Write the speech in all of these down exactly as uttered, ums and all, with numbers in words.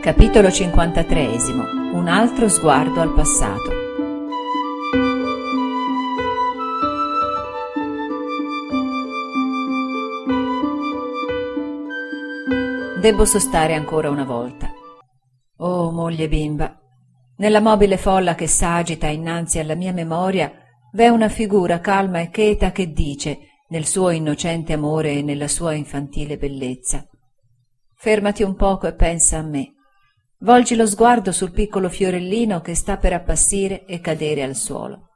Capitolo cinquantatreesimo. Un altro sguardo al passato. Debbo sostare ancora una volta. Oh, moglie bimba, nella mobile folla che s'agita innanzi alla mia memoria v'è una figura calma e cheta che dice, nel suo innocente amore e nella sua infantile bellezza: fermati un poco e pensa a me. Volgi lo sguardo sul piccolo fiorellino che sta per appassire e cadere al suolo.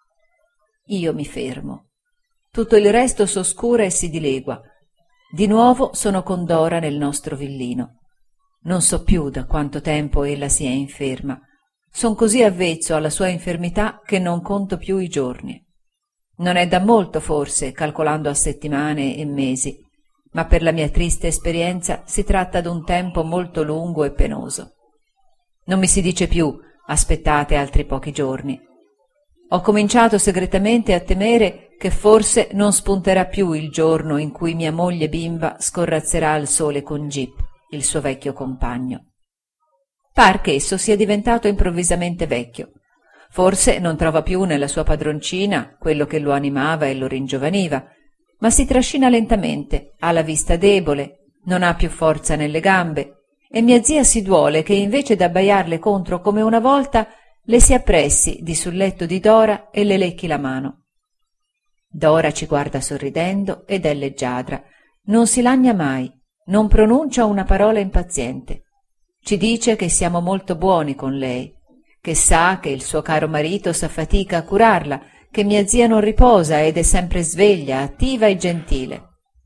Io mi fermo. Tutto il resto s'oscura e si dilegua. Di nuovo sono con Dora nel nostro villino. Non so più da quanto tempo ella sia inferma. Son così avvezzo alla sua infermità che non conto più i giorni. Non è da molto forse, calcolando a settimane e mesi, ma per la mia triste esperienza si tratta d'un tempo molto lungo e penoso. Non mi si dice più aspettate altri pochi giorni. Ho cominciato segretamente a temere che forse non spunterà più il giorno in cui mia moglie bimba scorrazzerà al sole con Gip, il suo vecchio compagno. Par che esso sia diventato improvvisamente vecchio. Forse non trova più nella sua padroncina quello che lo animava e lo ringiovaniva, ma si trascina lentamente, ha la vista debole, non ha più forza nelle gambe, e mia zia si duole che invece d'abbaiarle contro come una volta le si appressi di sul letto di Dora e le lecchi la mano. Dora ci guarda sorridendo ed è leggiadra, non si lagna mai, non pronuncia una parola impaziente. Ci dice che siamo molto buoni con lei, che sa che il suo caro marito s'affatica a curarla, che mia zia non riposa ed è sempre sveglia, attiva e gentile.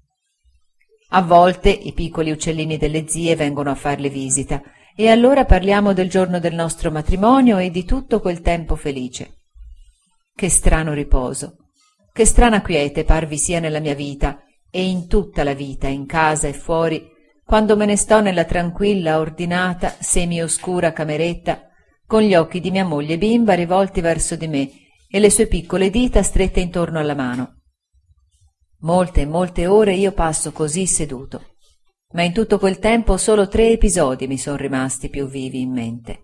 A volte i piccoli uccellini delle zie vengono a farle visita e allora parliamo del giorno del nostro matrimonio e di tutto quel tempo felice. Che strano riposo, che strana quiete par vi sia nella mia vita e in tutta la vita, in casa e fuori, quando me ne sto nella tranquilla, ordinata, semi-oscura cameretta, con gli occhi di mia moglie bimba rivolti verso di me e le sue piccole dita strette intorno alla mano. Molte e molte ore io passo così seduto, ma in tutto quel tempo solo tre episodi mi son rimasti più vivi in mente.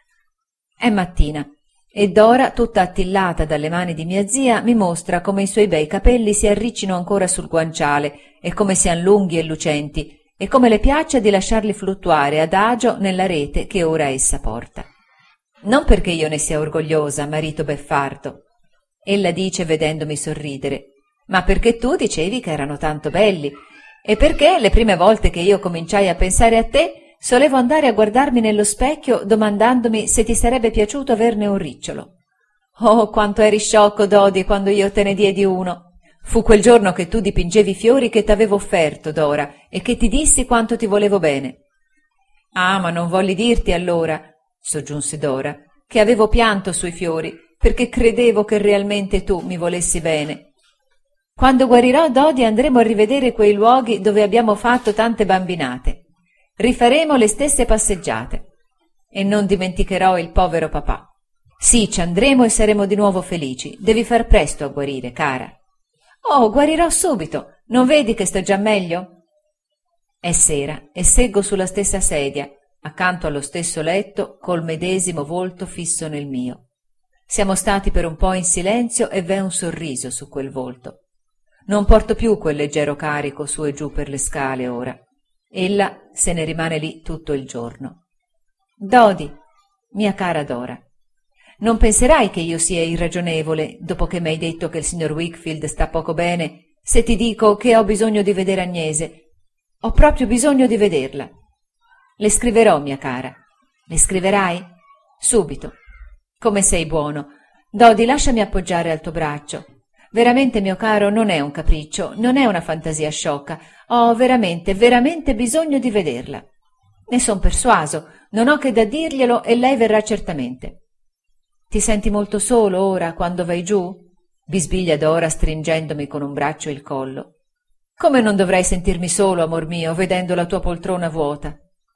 È mattina e Dora, tutta attillata dalle mani di mia zia, mi mostra come i suoi bei capelli si arriccino ancora sul guanciale e come sian lunghi e lucenti e come le piaccia di lasciarli fluttuare adagio nella rete che ora essa porta. Non perché io ne sia orgogliosa, marito beffardo, ella dice vedendomi sorridere, ma perché tu dicevi che erano tanto belli e perché le prime volte che io cominciai a pensare a te solevo andare a guardarmi nello specchio domandandomi se ti sarebbe piaciuto averne un ricciolo. Oh, quanto eri sciocco, Dodi, quando io te ne diedi uno. Fu quel giorno che tu dipingevi i fiori che t'avevo offerto, Dora, e che ti dissi quanto ti volevo bene. Ah, ma non volli dirti allora, soggiunse Dora, che avevo pianto sui fiori, perché credevo che realmente tu mi volessi bene. Quando guarirò, Dodi, andremo a rivedere quei luoghi dove abbiamo fatto tante bambinate. Rifaremo le stesse passeggiate. E non dimenticherò il povero papà. Sì, ci andremo e saremo di nuovo felici. Devi far presto a guarire, cara. Oh, guarirò subito. Non vedi che sto già meglio? È sera e seggo sulla stessa sedia, accanto allo stesso letto, col medesimo volto fisso nel mio. Siamo stati per un po' in silenzio e v'è un sorriso su quel volto. Non porto più quel leggero carico su e giù per le scale ora. Ella se ne rimane lì tutto il giorno. Dodi, mia cara Dora, non penserai che io sia irragionevole, dopo che m'hai detto che il signor Wickfield sta poco bene, se ti dico che ho bisogno di vedere Agnese. Ho proprio bisogno di vederla. Le scriverò, mia cara. Le scriverai? Subito. Come sei buono. Dodi, lasciami appoggiare al tuo braccio. Veramente, mio caro, non è un capriccio, non è una fantasia sciocca. Ho veramente, veramente bisogno di vederla. Ne son persuaso, non ho che da dirglielo e lei verrà certamente. Ti senti molto solo ora, quando vai giù? Bisbiglia Dora stringendomi con un braccio il collo. Come non dovrei sentirmi solo, amor mio, vedendo la tua poltrona vuota?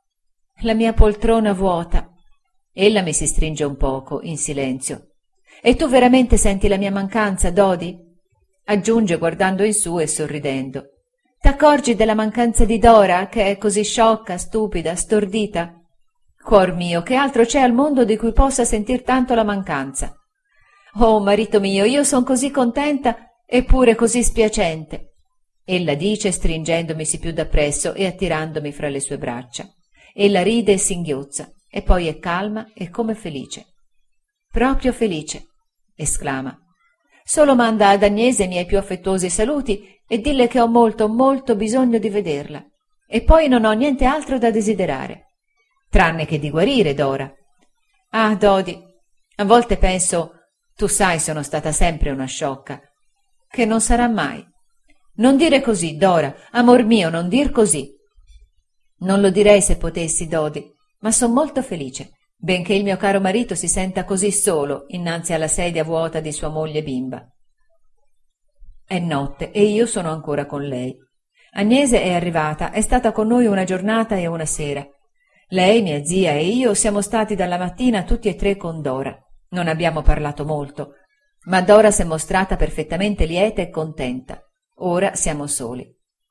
La mia poltrona vuota. Ella mi si stringe un poco, in silenzio. E tu veramente senti la mia mancanza, Dodi? Aggiunge guardando in su e sorridendo. T'accorgi della mancanza di Dora, che è così sciocca, stupida, stordita? Cuor mio, che altro c'è al mondo di cui possa sentir tanto la mancanza? Oh, marito mio, io son così contenta, eppure così spiacente. Ella dice, stringendomisi più dappresso e attirandomi fra le sue braccia. Ella ride e singhiozza, e poi è calma e come felice. Proprio felice, esclama. Solo manda ad Agnese i miei più affettuosi saluti e dille che ho molto, molto bisogno di vederla. E poi non ho niente altro da desiderare. Tranne che di guarire, Dora. Ah, Dodi, a volte penso, tu sai, sono stata sempre una sciocca, che non sarà mai. Non dire così, Dora, amor mio, non dir così. Non lo direi se potessi, Dodi, ma son molto felice, benché il mio caro marito si senta così solo innanzi alla sedia vuota di sua moglie bimba. È notte e io sono ancora con lei. Agnese è arrivata, è stata con noi una giornata e una sera. Lei, mia zia e io siamo stati dalla mattina tutti e tre con Dora. Non abbiamo parlato molto, ma Dora s'è mostrata perfettamente lieta e contenta. Ora siamo soli.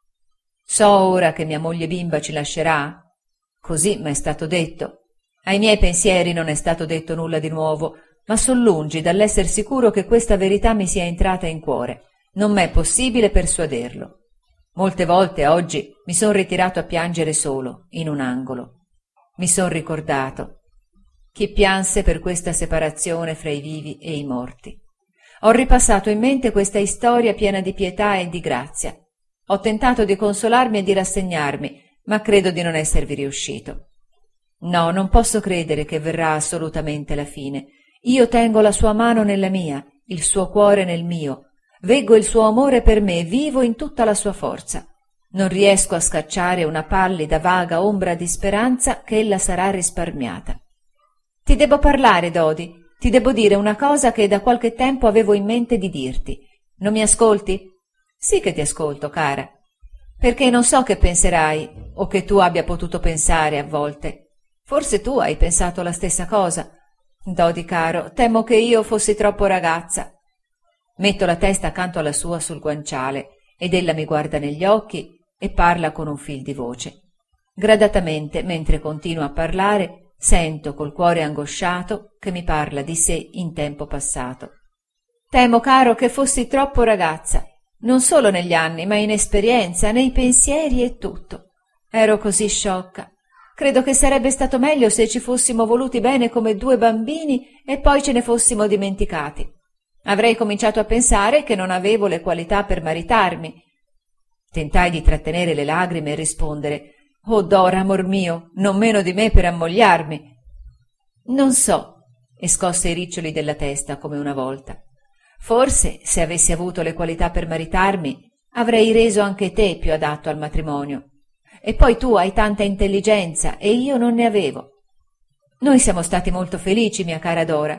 So ora che mia moglie bimba ci lascerà? Così m'è stato detto. Ai miei pensieri non è stato detto nulla di nuovo, ma son lungi dall'esser sicuro che questa verità mi sia entrata in cuore. Non m'è possibile persuaderlo. Molte volte oggi mi son ritirato a piangere solo, in un angolo. Mi son ricordato. Chi pianse per questa separazione fra i vivi e i morti. Ho ripassato in mente questa storia piena di pietà e di grazia. Ho tentato di consolarmi e di rassegnarmi, ma credo di non esservi riuscito. No, non posso credere che verrà assolutamente la fine. Io tengo la sua mano nella mia, il suo cuore nel mio. Veggo il suo amore per me vivo in tutta la sua forza. Non riesco a scacciare una pallida, vaga ombra di speranza che ella sarà risparmiata. Ti debbo parlare, Dodi, ti debbo dire una cosa che da qualche tempo avevo in mente di dirti. Non mi ascolti? Sì che ti ascolto, cara, perché non so che penserai o che tu abbia potuto pensare a volte. Forse tu hai pensato la stessa cosa. Dodi caro, temo che io fossi troppo ragazza. Metto la testa accanto alla sua sul guanciale ed ella mi guarda negli occhi e parla con un fil di voce. Gradatamente, mentre continua a parlare, sento col cuore angosciato che mi parla di sé in tempo passato. Temo, caro, che fossi troppo ragazza, non solo negli anni, ma in esperienza, nei pensieri e tutto. Ero così sciocca. Credo che sarebbe stato meglio se ci fossimo voluti bene come due bambini e poi ce ne fossimo dimenticati. Avrei cominciato a pensare che non avevo le qualità per maritarmi. Tentai di trattenere le lagrime e rispondere: «Oh, Dora, amor mio, non meno di me per ammogliarmi». «Non so», e scosse i riccioli della testa come una volta. «Forse, se avessi avuto le qualità per maritarmi, avrei reso anche te più adatto al matrimonio. E poi tu hai tanta intelligenza e io non ne avevo. Noi siamo stati molto felici, mia cara Dora».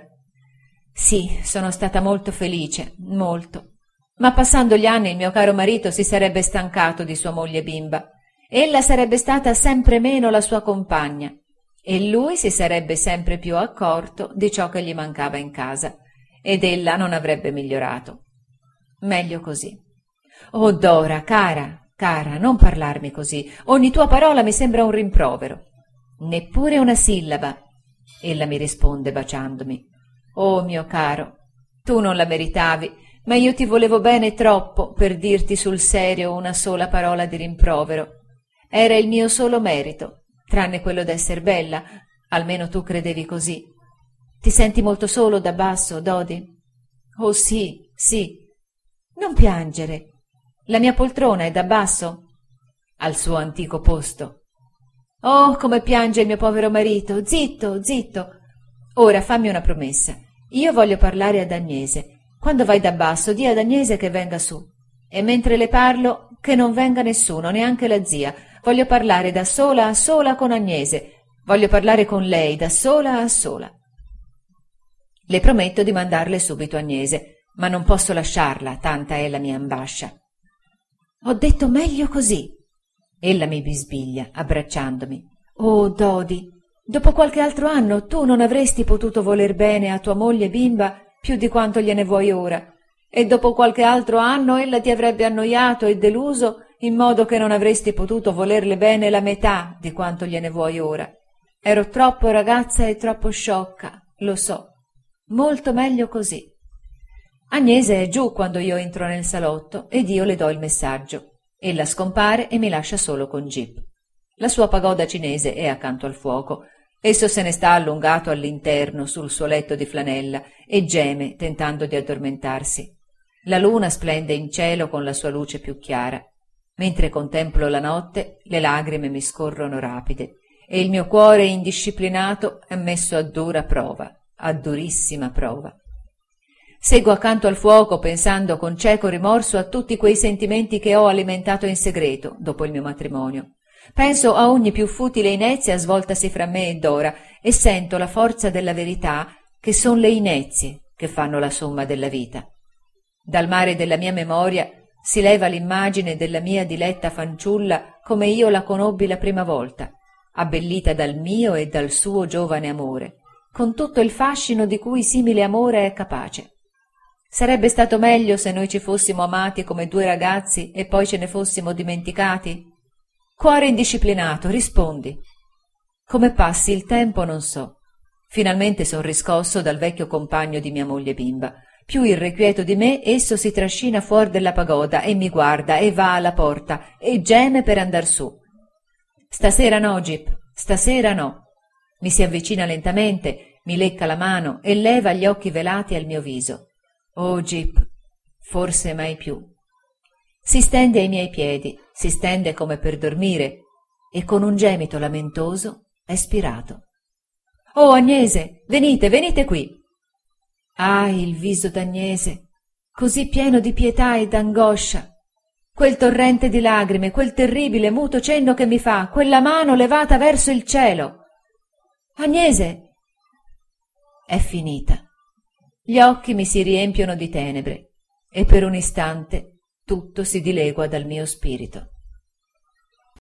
«Sì, sono stata molto felice, molto. Ma passando gli anni il mio caro marito si sarebbe stancato di sua moglie bimba. Ella sarebbe stata sempre meno la sua compagna e lui si sarebbe sempre più accorto di ciò che gli mancava in casa ed ella non avrebbe migliorato. Meglio così. Oh, Dora, cara, cara, non parlarmi così. Ogni tua parola mi sembra un rimprovero». «Neppure una sillaba», ella mi risponde baciandomi. «Oh, mio caro, tu non la meritavi, ma io ti volevo bene troppo per dirti sul serio una sola parola di rimprovero. Era il mio solo merito, tranne quello d'esser bella, almeno tu credevi così. Ti senti molto solo da basso, Dodi?» «Oh sì, sì». «Non piangere. La mia poltrona è da basso?» «Al suo antico posto». «Oh, come piange il mio povero marito! Zitto, zitto! Ora fammi una promessa. Io voglio parlare ad Agnese. Quando vai da basso, di ad Agnese che venga su. E mentre le parlo, che non venga nessuno, neanche la zia. Voglio parlare da sola a sola con Agnese. Voglio parlare con lei da sola a sola». Le prometto di mandarle subito Agnese, ma non posso lasciarla, tanta è la mia ambascia. «Ho detto meglio così». Ella mi bisbiglia, abbracciandomi. «Oh, Dodi, dopo qualche altro anno tu non avresti potuto voler bene a tua moglie bimba più di quanto gliene vuoi ora, e dopo qualche altro anno ella ti avrebbe annoiato e deluso in modo che non avresti potuto volerle bene la metà di quanto gliene vuoi ora. Ero troppo ragazza e troppo sciocca, lo so. Molto meglio così. Agnese è giù quando io entro nel salotto ed io le do il messaggio. Ella scompare e mi lascia solo con Jip. La sua pagoda cinese è accanto al fuoco. Esso se ne sta allungato all'interno sul suo letto di flanella e geme tentando di addormentarsi. La luna splende in cielo con la sua luce più chiara. Mentre contemplo la notte, le lagrime mi scorrono rapide e il mio cuore indisciplinato è messo a dura prova, a durissima prova. Seguo accanto al fuoco pensando con cieco rimorso a tutti quei sentimenti che ho alimentato in segreto dopo il mio matrimonio. Penso a ogni più futile inezia svoltasi fra me e Dora e sento la forza della verità che son le inezie che fanno la somma della vita. Dal mare della mia memoria si leva l'immagine della mia diletta fanciulla come io la conobbi la prima volta, abbellita dal mio e dal suo giovane amore, con tutto il fascino di cui simile amore è capace. Sarebbe stato meglio se noi ci fossimo amati come due ragazzi e poi ce ne fossimo dimenticati? Cuore indisciplinato, rispondi. Come passi il tempo non so. Finalmente son riscosso dal vecchio compagno di mia moglie bimba. Più irrequieto di me, esso si trascina fuor della pagoda e mi guarda e va alla porta e geme per andar su. Stasera no, Jip, stasera no. Mi si avvicina lentamente, mi lecca la mano e leva gli occhi velati al mio viso. Oh, Jip, forse mai più. Si stende ai miei piedi, si stende come per dormire e con un gemito lamentoso è spirato. Oh, Agnese, venite, venite qui. Ah, il viso d'Agnese, così pieno di pietà e d'angoscia. Quel torrente di lagrime, quel terribile muto cenno che mi fa, quella mano levata verso il cielo. Agnese! È finita. Gli occhi mi si riempiono di tenebre e per un istante tutto si dilegua dal mio spirito.